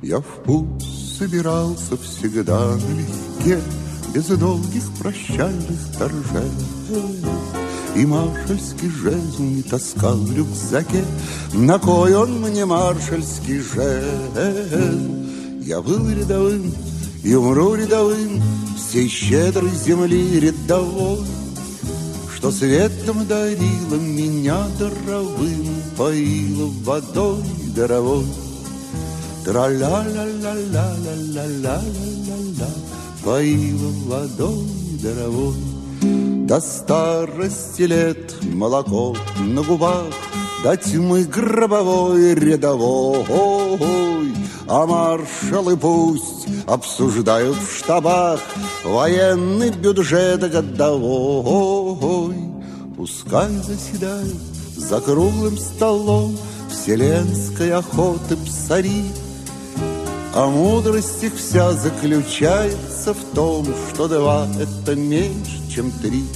Я в путь собирался всегда налегке, без долгих прощальных торжеств. И маршальский жезл не таскал в рюкзаке. На кой он мне маршальский жезл? Я был рядовым и умру рядовым, всей щедрой земли рядовой, что светом дарила меня даровым, поила водой даровой. Тра-ля-ля-ля-ля-ля-ля-ля-ля-ля, поила водой даровой. До старости лет молоко на губах, до тьмы гробовой рядовой. А маршалы пусть обсуждают в штабах военный бюджет годовой. Пускай заседают за круглым столом вселенской охоты псари, а мудрость их вся заключается в том, что два — это меньше, чем три.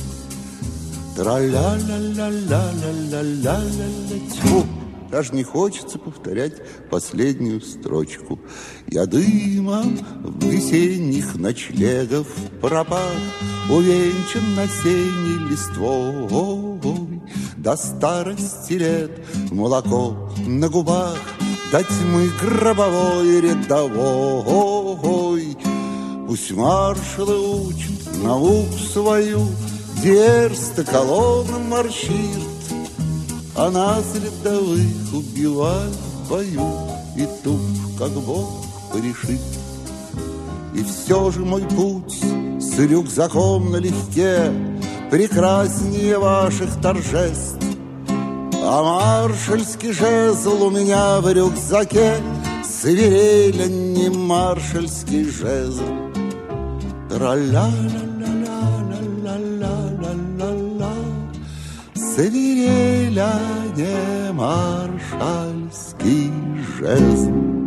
Тра-ля-ля-ля-ля-ля-ля-ля-ля-ля. Тьфу, даже не хочется повторять последнюю строчку. Я дымом в весенних ночлегов пропах, увенчан осенней листвой. До старости лет молоко на губах, до тьмы гробовой рядовой. Пусть маршалы учат науку свою, дерзко колонна марширует, а нас рядовых убивают в бою, и тут, как Бог порешит. И все же мой путь с рюкзаком налегке прекраснее ваших торжеств. А маршальский жезл у меня в рюкзаке свирель, а не маршальский жезл. Тра-ля-ля-ля-ля-ля-ля-ля-ля, свирель, а не маршальский жезл.